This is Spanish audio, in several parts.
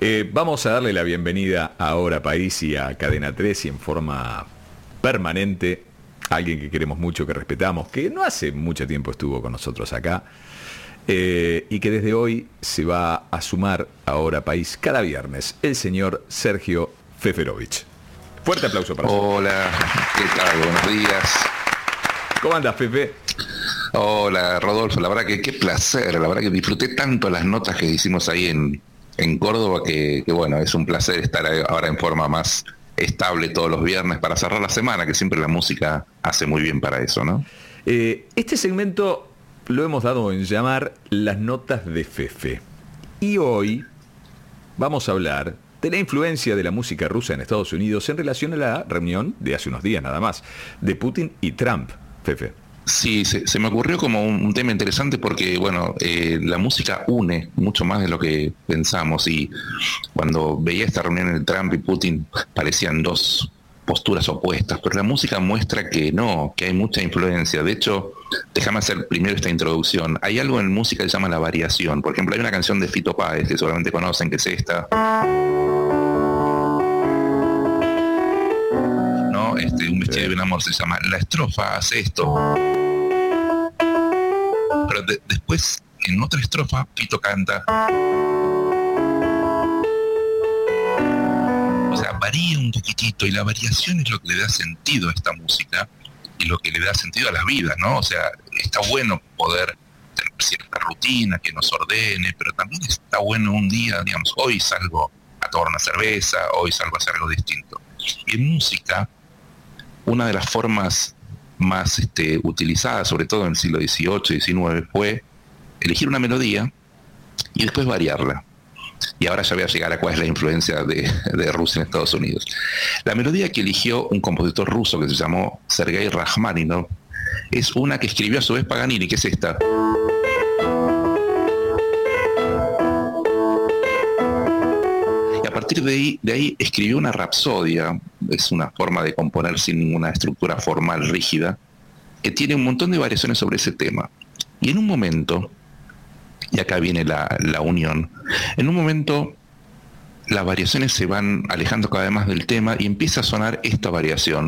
Vamos a darle la bienvenida a Ahora País y a Cadena 3 y en forma permanente a alguien que queremos mucho, que respetamos, que no hace mucho tiempo estuvo con nosotros acá y que desde hoy se va a sumar a Ahora País cada viernes, el señor Sergio Feferovich. Fuerte aplauso para usted. Hola, ¿qué tal? Buenos días. ¿Cómo andas, Fefe? Hola, Rodolfo. La verdad que qué placer. La verdad que disfruté tanto las notas que hicimos ahí en Córdoba que bueno, es un placer estar ahora en forma más estable todos los viernes para cerrar la semana, que siempre la música hace muy bien para eso, ¿no? Este segmento lo hemos dado en llamar Las Notas de Fefe. Y hoy vamos a hablar de la influencia de la música rusa en Estados Unidos en relación a la reunión de hace unos días nada más, de Putin y Trump, Fefe. Sí, se me ocurrió como un tema interesante porque, bueno, la música une mucho más de lo que pensamos, y cuando veía esta reunión entre Trump y Putin parecían dos posturas opuestas, pero la música muestra que no, que hay mucha influencia. De hecho, déjame hacer primero esta introducción. Hay algo en música que se llama la variación. Por ejemplo, hay una canción de Fito Páez que seguramente conocen, que es esta. Un vestido de un amor, se llama. La estrofa hace esto, pero después en otra estrofa Fito canta. O sea, varía un poquitito, y la variación es lo que le da sentido a esta música y lo que le da sentido a la vida, ¿no? O sea, está bueno poder tener cierta rutina que nos ordene, pero también está bueno un día, digamos, hoy salgo a tomar una cerveza, hoy salgo a hacer algo distinto. Y en música, una de las formas más utilizadas, sobre todo en el siglo XVIII y XIX, fue elegir una melodía y después variarla. Y ahora ya voy a llegar a cuál es la influencia de Rusia en Estados Unidos. La melodía que eligió un compositor ruso que se llamó Sergei Rachmaninoff es una que escribió a su vez Paganini, que es esta. Y a partir de ahí escribió una rapsodia. Es una forma de componer sin ninguna estructura formal rígida, que tiene un montón de variaciones sobre ese tema. Y en un momento, y acá viene la unión, en un momento las variaciones se van alejando cada vez más del tema y empieza a sonar esta variación.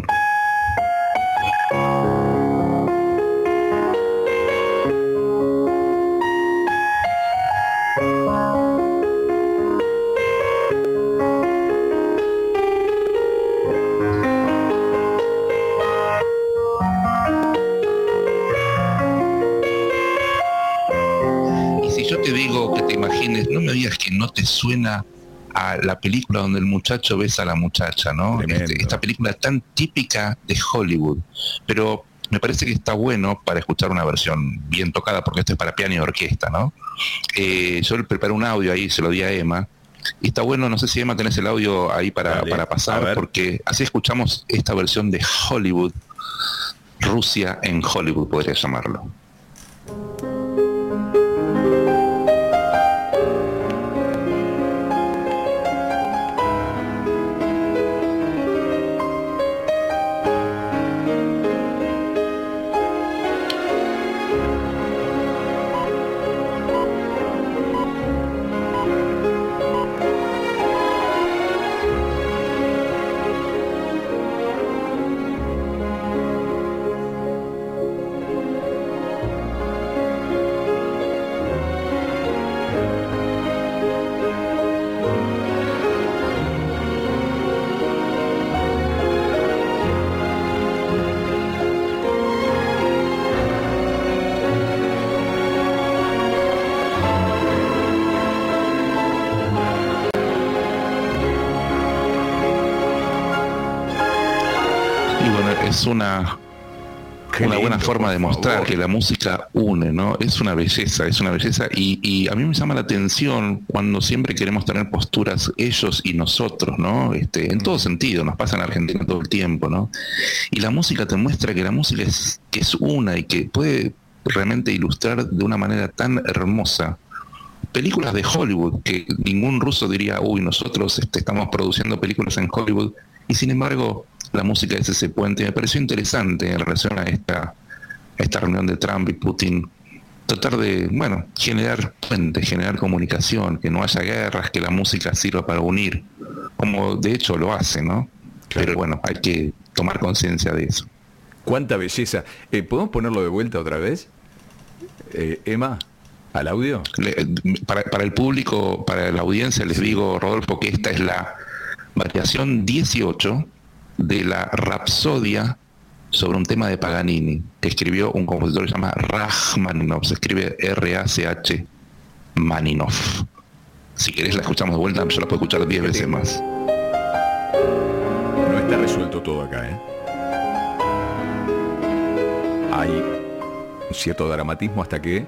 No me digas que no te suena a la película donde el muchacho besa a la muchacha, ¿no? Esta película tan típica de Hollywood, pero me parece que está bueno para escuchar una versión bien tocada, porque esto es para piano y orquesta, ¿no? Yo le preparé un audio ahí, se lo di a Emma, y está bueno. No sé si, Emma, tenés el audio ahí para pasar, porque así escuchamos esta versión de Hollywood, Rusia en Hollywood, podría llamarlo. Es una buena forma de mostrar que la música une, ¿no? Es una belleza, y a mí me llama la atención cuando siempre queremos tener posturas ellos y nosotros, ¿no? En todo sentido, nos pasa en Argentina todo el tiempo, ¿no? Y la música te muestra que la música es una, y que puede realmente ilustrar de una manera tan hermosa películas de Hollywood, que ningún ruso diría, uy, nosotros estamos produciendo películas en Hollywood, y sin embargo la música es ese puente. Me pareció interesante en relación a esta reunión de Trump y Putin, tratar de, bueno, generar puentes, generar comunicación, que no haya guerras, que la música sirva para unir, como de hecho lo hace, ¿no? Claro. Pero bueno, hay que tomar conciencia de eso. Cuánta belleza. ¿Podemos ponerlo de vuelta otra vez? Emma, al audio. Para el público, para la audiencia, les digo, Rodolfo, que esta es la variación 18 de la Rapsodia sobre un tema de Paganini, que escribió un compositor que se llama Rachmaninoff, se escribe R-A-C-H Maninoff. Si querés la escuchamos de vuelta, yo la puedo escuchar 10 veces más. No está resuelto todo acá, ¿eh? Hay un cierto dramatismo hasta que...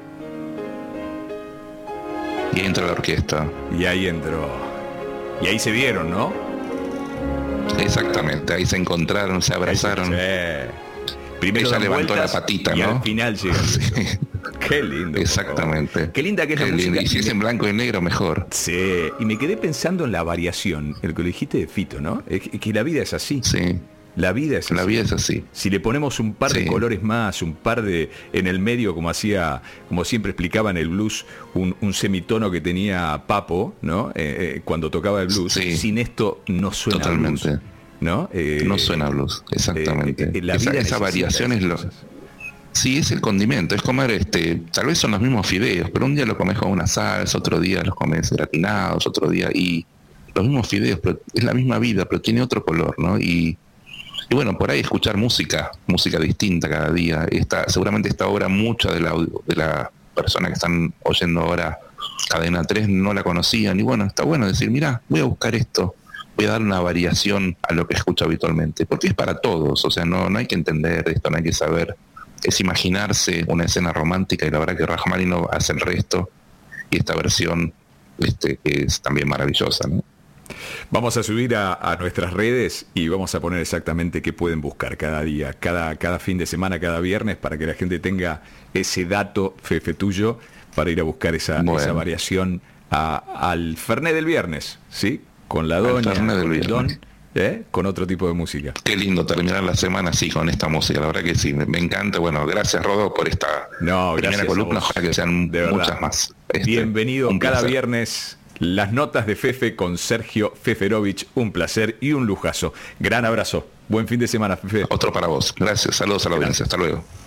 Y entra la orquesta. Y ahí entró. Y ahí se vieron, ¿no? Exactamente, ahí se encontraron, se abrazaron. Primero ella levantó la patita, y ¿no? al final llega. Sí. Qué lindo. Exactamente. Qué linda que es la música. Y si es en blanco y negro, mejor. Sí, y me quedé pensando en la variación, el que lo dijiste de Fito, ¿no? Es que la vida es así. Sí. La vida es así. La vida es así. Si le ponemos un par de colores más, un par de en el medio, como siempre explicaba en el blues, un semitono que tenía Papo, ¿no? Cuando tocaba el blues. Sí. Sin esto no suena totalmente blues, ¿no? No suena blues, exactamente. Esa variación es lo... Sí, es el condimento, es comer, tal vez son los mismos fideos, pero un día lo comes con una salsa, otro día los comes gratinados, otro día, y los mismos fideos, pero es la misma vida, pero tiene otro color, ¿no? Y bueno, por ahí escuchar música distinta cada día. Seguramente esta obra, mucha de la persona que están oyendo ahora Cadena 3 no la conocían, y bueno, está bueno decir, mirá, voy a buscar esto, voy a dar una variación a lo que escucho habitualmente, porque es para todos, o sea, no hay que entender esto, no hay que saber, es imaginarse una escena romántica, y la verdad que Rachmaninoff hace el resto, y esta versión que es también maravillosa, ¿no? Vamos a subir a nuestras redes y vamos a poner exactamente qué pueden buscar cada día, cada fin de semana, cada viernes, para que la gente tenga ese dato, Fefe, tuyo, para ir a buscar esa variación al Fernet del viernes, ¿sí? Con la doña, con el don, con otro tipo de música. Qué lindo terminar la semana así con esta música, la verdad que sí, me encanta. Bueno, gracias, Rodo, por esta primera columna, ojalá que sean muchas más. Bienvenido cada viernes. Las notas de Fefe con Sergio Feferovich, un placer y un lujazo. Gran abrazo. Buen fin de semana, Fefe. Otro para vos. Gracias. Saludos a la audiencia. Hasta luego.